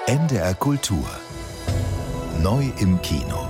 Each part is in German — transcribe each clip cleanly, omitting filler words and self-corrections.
NDR Kultur. Neu im Kino.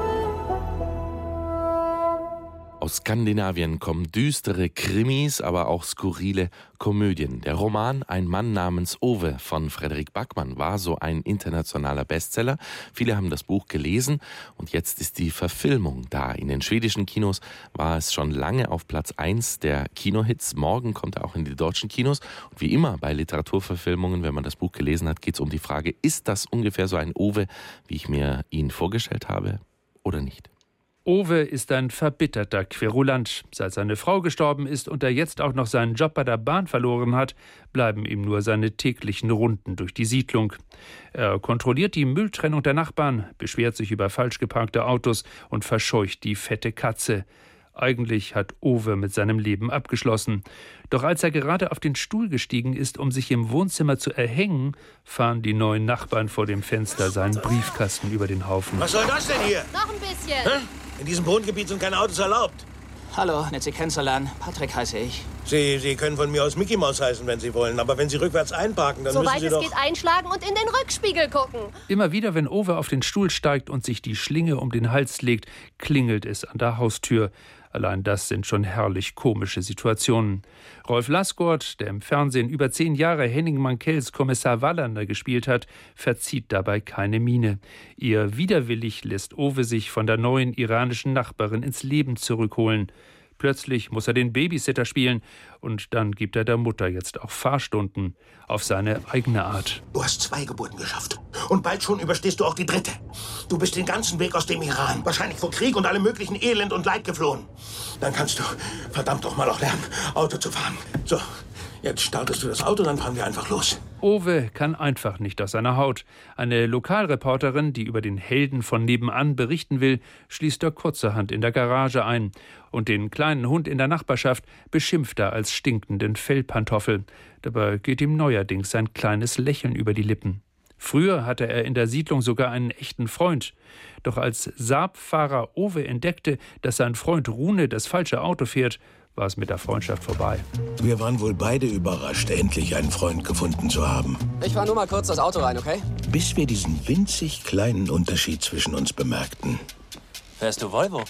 Aus Skandinavien kommen düstere Krimis, aber auch skurrile Komödien. Der Roman Ein Mann namens Ove von Fredrik Backman war so ein internationaler Bestseller. Viele haben das Buch gelesen und jetzt ist die Verfilmung da. In den schwedischen Kinos war es schon lange auf Platz 1 der Kinohits. Morgen kommt er auch in die deutschen Kinos. Und wie immer bei Literaturverfilmungen, wenn man das Buch gelesen hat, geht es um die Frage, ist das ungefähr so ein Ove, wie ich mir ihn vorgestellt habe oder nicht? Ove ist ein verbitterter Querulant. Seit seine Frau gestorben ist und er jetzt auch noch seinen Job bei der Bahn verloren hat, bleiben ihm nur seine täglichen Runden durch die Siedlung. Er kontrolliert die Mülltrennung der Nachbarn, beschwert sich über falsch geparkte Autos und verscheucht die fette Katze. Eigentlich hat Ove mit seinem Leben abgeschlossen. Doch als er gerade auf den Stuhl gestiegen ist, um sich im Wohnzimmer zu erhängen, fahren die neuen Nachbarn vor dem Fenster seinen Briefkasten über den Haufen. Was soll das denn hier? Noch ein bisschen. Hä? In diesem Wohngebiet sind keine Autos erlaubt. Hallo, nett Sie kennenzulernen. Patrick heiße ich. Sie können von mir aus Mickey Mouse heißen, wenn Sie wollen. Aber wenn Sie rückwärts einparken, dann müssen Sie doch... Soweit es geht, einschlagen und in den Rückspiegel gucken. Immer wieder, wenn Ove auf den Stuhl steigt und sich die Schlinge um den Hals legt, klingelt es an der Haustür. Allein das sind schon herrlich komische Situationen. Rolf Lassgord, der im Fernsehen über 10 Jahre Henning Mankells Kommissar Wallander gespielt hat, verzieht dabei keine Miene. Eher widerwillig lässt Ove sich von der neuen iranischen Nachbarin ins Leben zurückholen. Plötzlich muss er den Babysitter spielen und dann gibt er der Mutter jetzt auch Fahrstunden auf seine eigene Art. Du hast 2 Geburten geschafft. Und bald schon überstehst du auch die 3. Du bist den ganzen Weg aus dem Iran, wahrscheinlich vor Krieg und allem möglichen Elend und Leid geflohen. Dann kannst du verdammt doch mal auch lernen, Auto zu fahren. So, jetzt startest du das Auto, dann fahren wir einfach los. Ove kann einfach nicht aus seiner Haut. Eine Lokalreporterin, die über den Helden von nebenan berichten will, schließt er kurzerhand in der Garage ein. Und den kleinen Hund in der Nachbarschaft beschimpft er als stinkenden Fellpantoffel. Dabei geht ihm neuerdings ein kleines Lächeln über die Lippen. Früher hatte er in der Siedlung sogar einen echten Freund. Doch als Saab-Fahrer Ove entdeckte, dass sein Freund Rune das falsche Auto fährt, war es mit der Freundschaft vorbei. Wir waren wohl beide überrascht, endlich einen Freund gefunden zu haben. Ich fahr nur mal kurz das Auto rein, okay? Bis wir diesen winzig kleinen Unterschied zwischen uns bemerkten. Fährst du Volvo?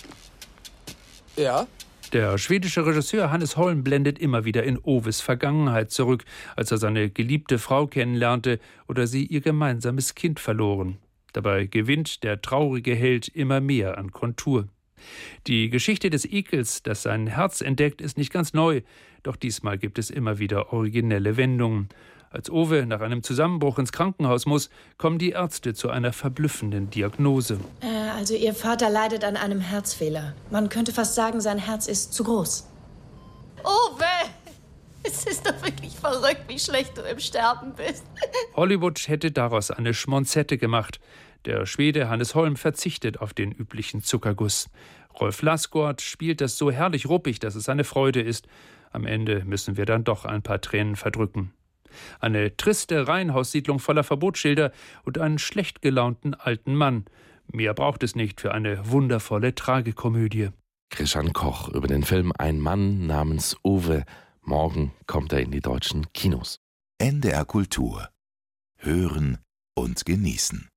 Ja. Der schwedische Regisseur Hannes Holm blendet immer wieder in Oves Vergangenheit zurück, als er seine geliebte Frau kennenlernte oder sie ihr gemeinsames Kind verloren. Dabei gewinnt der traurige Held immer mehr an Kontur. Die Geschichte des Ekels, das sein Herz entdeckt, ist nicht ganz neu, doch diesmal gibt es immer wieder originelle Wendungen. Als Ove nach einem Zusammenbruch ins Krankenhaus muss, kommen die Ärzte zu einer verblüffenden Diagnose. Also Ihr Vater leidet an einem Herzfehler. Man könnte fast sagen, sein Herz ist zu groß. Ove! Es ist doch wirklich verrückt, wie schlecht du im Sterben bist. Hollywood hätte daraus eine Schmonzette gemacht. Der Schwede Hannes Holm verzichtet auf den üblichen Zuckerguss. Rolf Lassgord spielt das so herrlich ruppig, dass es eine Freude ist. Am Ende müssen wir dann doch ein paar Tränen verdrücken. Eine triste Reihenhaussiedlung voller Verbotsschilder und einen schlecht gelaunten alten Mann. Mehr braucht es nicht für eine wundervolle Tragikomödie. Christian Koch über den Film Ein Mann namens Ove. Morgen kommt er in die deutschen Kinos. NDR Kultur. Hören und genießen.